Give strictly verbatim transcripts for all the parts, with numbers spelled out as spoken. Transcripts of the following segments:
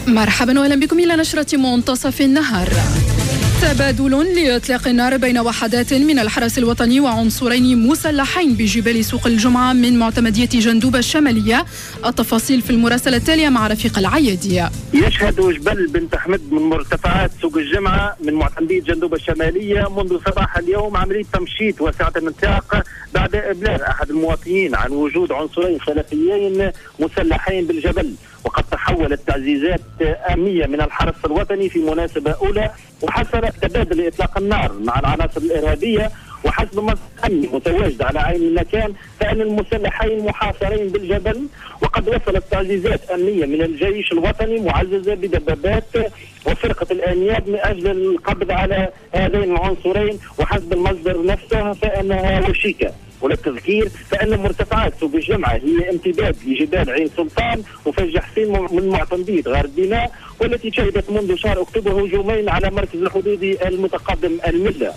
مرحبا واهلا بكم الى نشرة منتصف النهار. تبادل لإطلاق النار بين وحدات من الحرس الوطني وعنصرين مسلحين بجبال سوق الجمعة من معتمدية جندوبة الشمالية. التفاصيل في المراسلة التالية مع رفيق العيادية. يشهد جبل بنت أحمد من مرتفعات سوق الجمعة من معتمدية جندوبة الشمالية منذ صباح اليوم عملية تمشيط واسعة النطاق بعد إبلاغ أحد المواطنين عن وجود عنصرين خلفيين مسلحين بالجبل، وقد تحولت تعزيزات أمنية من الحرس الوطني في مناسبة أولى وحصل تبادل إطلاق النار مع العناصر الإرهابية. وحسب مصدر أمني متواجد على عين المكان فإن المسلحين محاصرين بالجبل، وقد وصلت تعزيزات أمنية من الجيش الوطني معززة بدبابات وفرقة الأنياب من أجل القبض على هذين العنصرين. وحسب المصدر نفسه فإنها وشيكة. وللتذكير فإن مرتفعات سوق الجمعة هي امتداد لجبال عين سلطان وفج حسين من معتمدية غار الدماء، والتي شهدت منذ شهر أكتوبر هجومين على مركز الحدودي المتقدم الملة.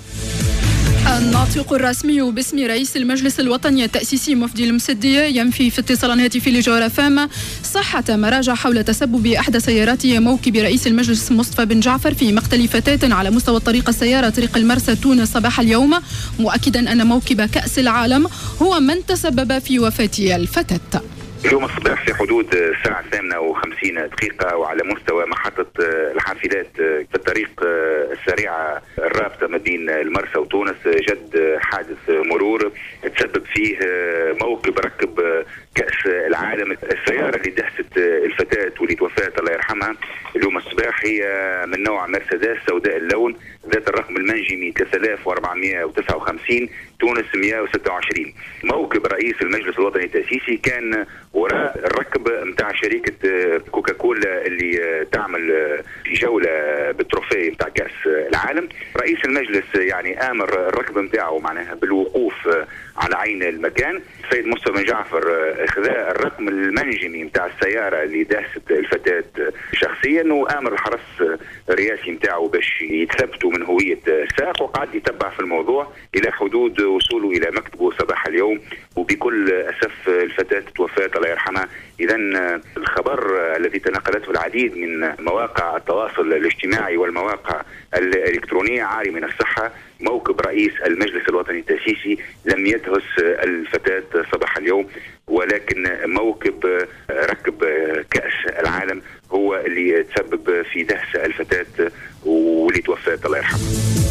الناطق الرسمي باسم رئيس المجلس الوطني التأسيسي مفدي المسدية ينفي في اتصال هاتفي لجوهر فام صحة مراجع حول تسبب إحدى سيارات موكب رئيس المجلس مصطفى بن جعفر في مقتل فتاة على مستوى الطريق السيارة طريق المرسى تونس صباح اليوم، مؤكدا أن موكب كأس العالم هو من تسبب في وفاة الفتاة. اليوم الصباح في حدود الساعة الثامنة وخمسين دقيقة وعلى مستوى محطة الحافلات في الطريق السريعة الرابطة ما بين المرسى وتونس جد حادث مرور تسبب فيه موكب ركب كأس العالم. السيارة اللي دهست الفتاة واللي توفات الله يرحمها اليوم الصباح هي من نوع مرسيدس سوداء اللون ذات الرقم المنجمي ثلاثة آلاف وأربعمائة وتسعة وخمسين تونس مئة وستة وعشرين. موكب رئيس المجلس الوطني التأسيسي كان وراء الركب متاع شركة كوكاكولا اللي تعمل في جولة بالتروفيه متاع كأس العالم. رئيس المجلس يعني آمر الركب متاعه معناها بالوقوف على عين المكان. السيد مصطفى بن جعفر إخذاء الرقم المنجمي متاع السيارة اللي دهست الفتاة شخصيا، وآمر الحرس الرئاسي متاعه باش يتثبتوا من هوية السائق، وقعد يتبع في الموضوع إلى حدود وصوله إلى مكتبه صباح اليوم. وبكل أسف الفتاة توفات الله يرحمها. إذا الخبر الذي تناقلته العديد من مواقع التواصل الاجتماعي والمواقع الإلكترونية عاري من الصحة. موكب رئيس المجلس الوطني التأسيسي لم يدهس الفتاة صباح اليوم، ولكن موكب ركب كأس العالم هو اللي تسبب في دهس الفتاة واللي توفات الله يرحمها.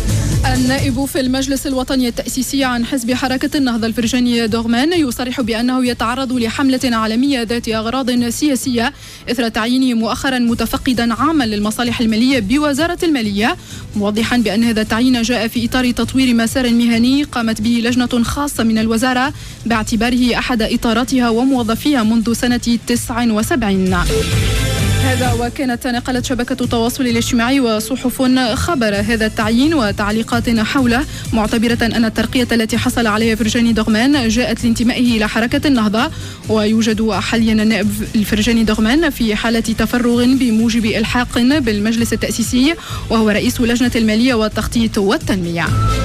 النائب في المجلس الوطني التأسيسي عن حزب حركة النهضة الفرجاني دوغمان يصرح بأنه يتعرض لحملة عالمية ذات أغراض سياسية إثر تعيينه مؤخرا متفقدا عاما للمصالح المالية بوزارة المالية، موضحا بأن هذا التعيين جاء في إطار تطوير مسار مهني قامت به لجنة خاصة من الوزارة باعتباره أحد إطاراتها وموظفيها منذ سنة تسعة وسبعين. هذا وكانت نقلت شبكة التواصل الاجتماعي وصحف خبر هذا التعيين وتعليقات حوله، معتبرة أن الترقية التي حصل عليها فرجاني دوغمان جاءت لانتمائه إلى حركة النهضة. ويوجد حاليا النائب الفرجاني دوغمان في حالة تفرغ بموجب إلحاق بالمجلس التأسيسي، وهو رئيس لجنة المالية والتخطيط والتنمية.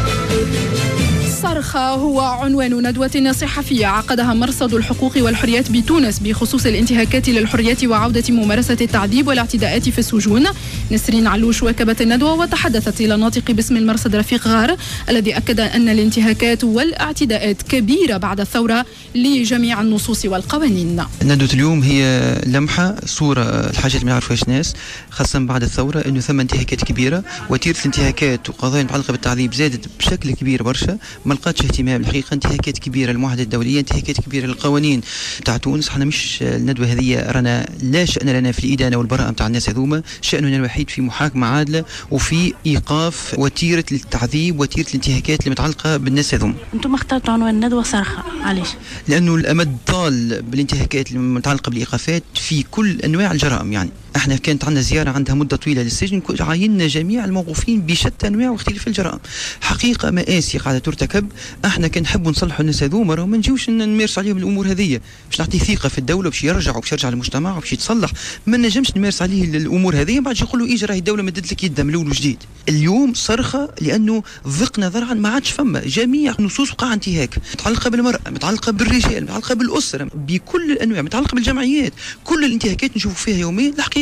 صرخة هو عنوان ندوة صحفية عقدها مرصد الحقوق والحريات بتونس بخصوص الانتهاكات للحريات وعودة ممارسة التعذيب والاعتداءات في السجون. نسرين علوش واكبت الندوة وتحدثت إلى الناطق باسم المرصد رفيق غار الذي أكد أن الانتهاكات والاعتداءات كبيرة بعد الثورة لجميع النصوص والقوانين. ندوة اليوم هي لمحة صورة الحاجات اللي ما يعرفوهاش الناس خاصة بعد الثورة، أنه ثم انتهاكات كبيرة وتيرة الانتهاكات وقضايا متعلقة بالتعذيب زادت بشكل كبير برشا، ما لقاتش اهتمام الحقيقه. انتهاكات كبيره للمعاهده الدوليه، انتهاكات كبيره للقوانين تاع تونس. احنا مش الندوه هذه رانا لا شأن لنا في الادانه والبراءه نتاع الناس هذوما، شأننا الوحيد في محاكمه عادله وفي ايقاف وتيره التعذيب وتيره الانتهاكات اللي متعلقه بالناس هذوما. انتم اخترتوا عنوان الندوه صرخه، علاش؟ لانه الامد طال بالانتهاكات المتعلقه بالايقافات في كل انواع الجرائم. يعني احنا كانت عندنا زياره عندها مده طويله للسجن، عايننا جميع الموقوفين بشتى انواع واختلاف الجرائم. حقيقه مآسي قاعده ترتكب. احنا كنحبوا نصلحوا الناس هذوما وما نجيوش نمارس عليهم الامور هذه باش نعطي ثقه في الدوله باش يرجعوا باش يرجع المجتمع وباش يتصلح. ما نجمش نمارس عليه الامور هذه بعد يقولوا اجي راهي الدوله مدت لك يدها من الاول وجديد. اليوم صرخه لانه ضقنا ذرعا ما عادش فما جميع نصوص وقع انتهاك متعلقه بالمراه، متعلقه بالرجال، متعلقه بالاسره، بكل الانواع، متعلقه بالجمعيات. كل الانتهاكات نشوفوا فيها يوميا الحقيقه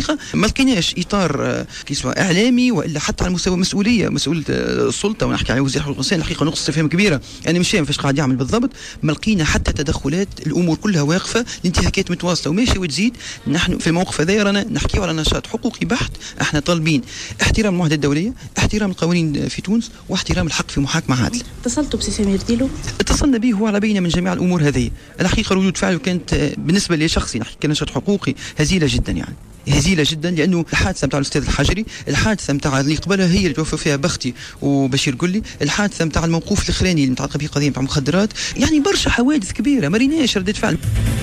الحقيقه ما لقيناش اطار كيسوا اعلامي والا حتى على مستوى مسؤوليه مسؤول السلطه، ونحكي على وزير حقوق الانسان الحقيقه نقطه استفهام كبيره. انا مش فاهم فاش قاعد يعمل بالضبط. ما لقينا حتى تدخلات، الامور كلها واقفه، الانتهاكات متواصله وماشيه وتزيد. نحن في الموقف هذا رانا نحكيو على نشاط حقوقي بحت. احنا طالبين احترام المعاهده الدوليه، احترام القوانين في تونس، واحترام الحق في محاكمه عادله. اتصلتوا بسي سمير ديلو؟ اتصلنا به، هو على بينه من جميع الامور هذه. الحقيقه ردود فعله كانت بالنسبه لي شخصي نحكي كنشاط حقوقي هزيله جدا، يعني هزيله جدا، لانه الحادثه نتاع الاستاذ الحجري، الحادثه نتاع اللي قبلها هي اللي توفوا فيها بختي وبشير قلي، الحادثه نتاع الموقوف الاخراني اللي متعلقه بقضيه نتاع مخدرات، يعني برشا حوادث كبيره ما ريناش ردة فعل.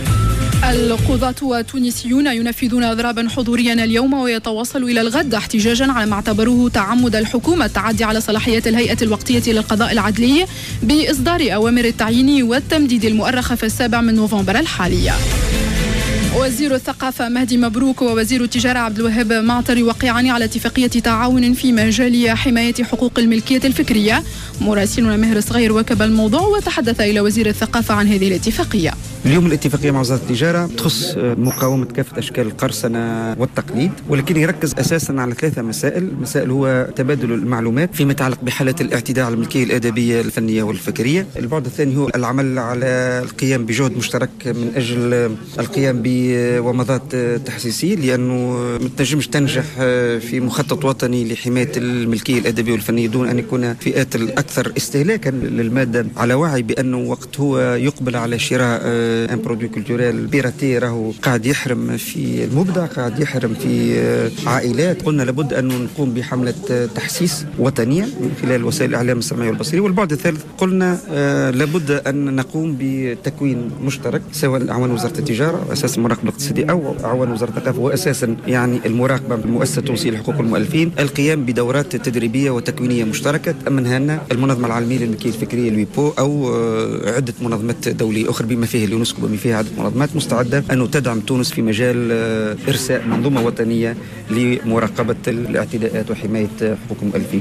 القضاة والتونسيون ينفذون إضرابا حضوريا اليوم ويتواصلوا إلى الغد احتجاجا على ما اعتبروه تعمد الحكومة التعدي على صلاحيات الهيئة الوقتية للقضاء العدلي بإصدار أوامر التعيين والتمديد المؤرخة في السابع من نوفمبر الحالي. وزير الثقافة مهدي مبروك ووزير التجارة عبد الوهاب معطر يوقعان على اتفاقية تعاون في مجال حماية حقوق الملكية الفكرية. مراسلنا مهر صغير واكب الموضوع وتحدث إلى وزير الثقافة عن هذه الاتفاقية. اليوم الاتفاقية مع وزارة التجارة تخص مقاومة كافة أشكال القرصنة والتقليد، ولكن يركز أساسا على ثلاثة مسائل. مسائل هو تبادل المعلومات فيما يتعلق بحالات الاعتداء على الملكية الأدبية الفنية والفكرية. البعد الثاني هو العمل على القيام بجهد مشترك من أجل القيام بومضات تحسيسية، لأنه ما تنجمش تنجح في مخطط وطني لحماية الملكية الأدبية والفنية دون أن يكون فئات الأكثر استهلاكا للمادة على وعي بأنه وقت هو يقبل على شراء ان برودوي كولتوريل بيراتي راهو قاعد يحرم في المبدع، قاعد يحرم في عائلات. قلنا لابد أن نقوم بحملة تحسيس وطنية من خلال وسائل الإعلام السمعية والبصرية. والبعد الثالث قلنا لابد أن نقوم بتكوين مشترك سواء أعوان وزارة التجارة أساس المراقبة الاقتصادية أو أعوان وزارة الثقافة وأساسا يعني المراقبة بمؤسسة توصيل حقوق المؤلفين، القيام بدورات تدريبية وتكوينية مشتركة أمنها لنا المنظمة العالمية للملكية الفكرية الويبو أو عدة منظمات دولية أخرى بما فيها اليونسكو بما فيها عدة منظمات مستعدة أن تدعم تونس في مجال إرساء منظومة وطنية لمراقبة الاعتداءات وحماية حقوق المؤلفين.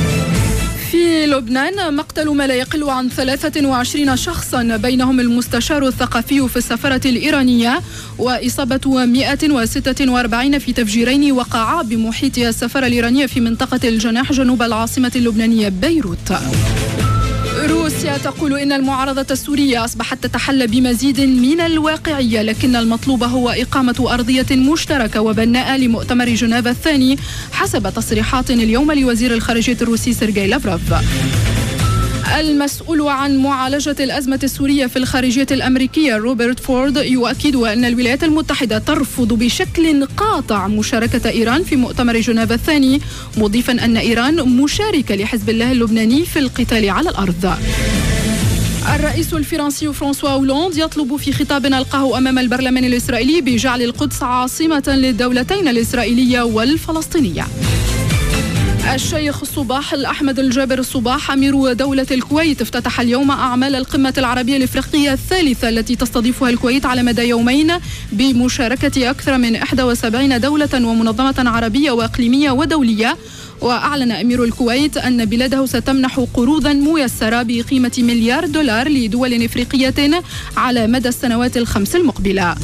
في لبنان مقتل ما لا يقل عن ثلاثة وعشرين شخصا بينهم المستشار الثقافي في السفارة الإيرانية، وإصابة مئة وستة وأربعين في تفجيرين وقعا بمحيط السفارة الإيرانية في منطقة الجناح جنوب العاصمة اللبنانية بيروت. روسيا تقول إن المعارضة السورية أصبحت تتحلى بمزيد من الواقعية، لكن المطلوب هو إقامة أرضية مشتركة وبناءة لمؤتمر جنيف الثاني حسب تصريحات اليوم لوزير الخارجية الروسي سيرجي لافروف. المسؤول عن معالجة الأزمة السورية في الخارجية الأمريكية روبرت فورد يؤكد أن الولايات المتحدة ترفض بشكل قاطع مشاركة إيران في مؤتمر جنيف الثاني، مضيفا أن إيران مشاركة لحزب الله اللبناني في القتال على الأرض. الرئيس الفرنسي فرانسوا هولاند يطلب في خطاب ألقاه أمام البرلمان الإسرائيلي بجعل القدس عاصمة للدولتين الإسرائيلية والفلسطينية. الشيخ الصباح الأحمد الجابر الصباح أمير دولة الكويت افتتح اليوم أعمال القمة العربية الإفريقية الثالثة التي تستضيفها الكويت على مدى يومين بمشاركة أكثر من إحدى وسبعين دولة ومنظمة عربية وإقليمية ودولية. وأعلن أمير الكويت أن بلاده ستمنح قروضا ميسرة بقيمة مليار دولار لدول إفريقية على مدى السنوات الخمس المقبلة.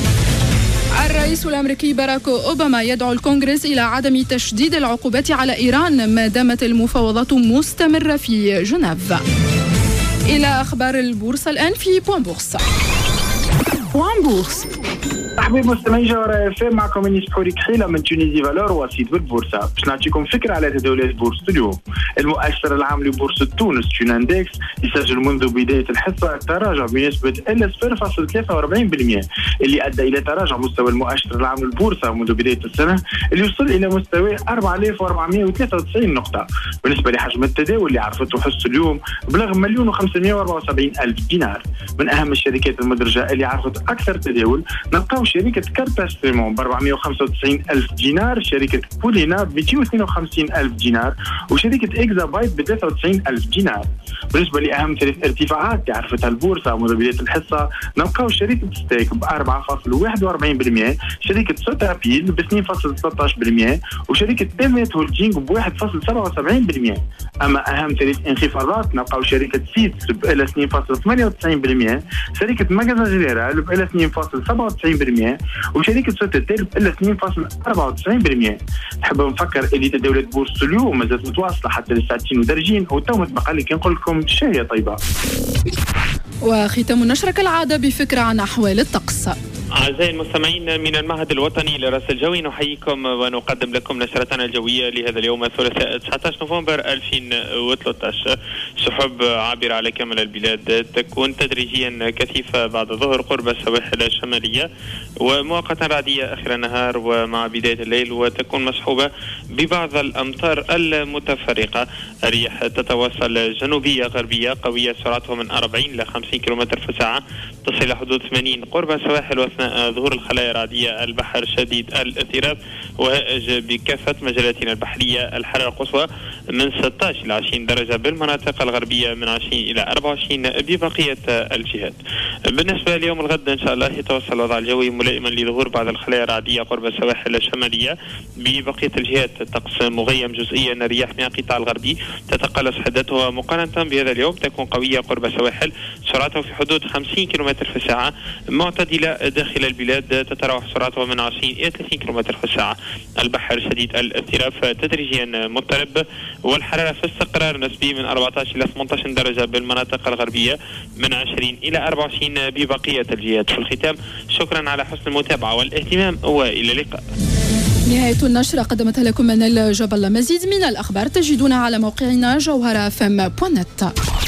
الرئيس الأمريكي باراك أوباما يدعو الكونغرس إلى عدم تشديد العقوبات على إيران ما دامت المفاوضات مستمرة في جنيف. إلى أخبار البورصة الآن في بوان بورصة. بوان بورصة. مرحبا مستمعي جوهرة اف ام، معكم انيس بحوري كحيله من تونيزي فالور وسيط بالبورصه، باش نعطيكم فكره على تداولات بورصه اليوم. المؤشر العام لبورصه تونس تون اندكس يسجل منذ بدايه الحصه تراجع بنسبه إلا صفر فاصلة ثلاثة وأربعين بالمئة، اللي ادى الى تراجع مستوى المؤشر العام للبورصه منذ بدايه السنه اللي وصل الى مستوى أربعة آلاف وأربعمئة وثلاثة وتسعين نقطه. بالنسبه لحجم التداول اللي عرفته حصه اليوم بلغ مليون وخمسمئة وأربعة وسبعين الف دينار. من اهم الشركات المدرجه اللي عرفت اكثر تداول نلقاو شركة كارتاسيمون ب أربعمئة وخمسة وتسعين ألف دينار، شركة بولينا ب مئتين واثنين وخمسين ألف دينار، وشركة إكزابايت ب ثلاثة وتسعين ألف دينار. بالنسبة لأهم ثلاث ارتفاعات عرفتها البورصة منذ بداية الحصة نلقاو شركة ستيك ب أربعة فاصلة واحد وأربعين بالمئة، شركة سوتابيل ب اثنين فاصلة ثلاثة عشر بالمئة، وشركة تيميت هولدينغ ب واحد فاصلة سبعة وسبعين بالمئة. أما أهم ثلاث انخفاضات نلقاو شركة سيتس ب اثنين فاصلة ثمانية وتسعين بالمئة، شركة ماغازان جينيرال ب اثنين فاصلة سبعة وتسعين بالمئة، وشركة سوتيتيل ب اثنين فاصلة أربعة وتسعين بالمئة. نحب نفكر اللي تداولة بورصة اليوم مازالت متواصلة حتى للساعتين ودرجين، وتو متبقى لي كي نقول لكم شاهية طيبة. وختام النشرة كالعادة بفكرة عن أحوال الطقس. أعزائي المستمعين من المعهد الوطني للرصد الجوي نحييكم ونقدم لكم نشرتنا الجوية لهذا اليوم الثلاثاء تسعة عشر نوفمبر ألفين وثلاثة عشر. سحب عابرة على كامل البلاد تكون تدريجيا كثيفة بعد الظهر قرب السواحل الشمالية، ومؤقتا رعدية آخر النهار ومع بداية الليل، وتكون مصحوبة ببعض الأمطار المتفرقة. الرياح تتوصل جنوبية غربية قوية سرعتها من أربعين إلى خمسين كيلومتر في الساعة، تصل إلى حدود ثمانين قرب السواحل وأثناء ظهور الخلايا الرعدية. البحر شديد الاضطراب وهائج بكافة مجالاتنا البحرية. الحرارة القصوى من ستة عشر إلى عشرين درجة بالمناطق الغربية، من عشرين إلى أربعة وعشرين ببقية الجهات. بالنسبة ليوم الغد إن شاء الله يتوصل الوضع الجوي ملائما لظهور بعض الخلايا الرعدية قرب السواحل الشمالية. ببقية الجهات الطقس مغيم جزئيا، الرياح من القطاع الغربي تتقلص حدتها مقارنة بهذا اليوم، تكون قوية قرب السواحل سرعتها في حدود خمسين كيلومتر في الساعة، معتدلة داخل البلاد تتراوح سرعتها من عشرين إلى ثلاثين كيلومتر في الساعة. البحر شديد الاضطراب تدريجيا مضطرب، والحرارة في استقرار نسبي من أربعة عشر إلى ثمانية عشر درجة بالمناطق الغربية، من عشرين إلى أربعة وعشرين ببقية الجهات. في الختام شكرا على حسن المتابعة والاهتمام، وإلى اللقاء. نهاية النشرة قدمتها لكم منال جبل. مزيد من الأخبار تجدونها على موقعنا جوهرة اف ام دوت نت.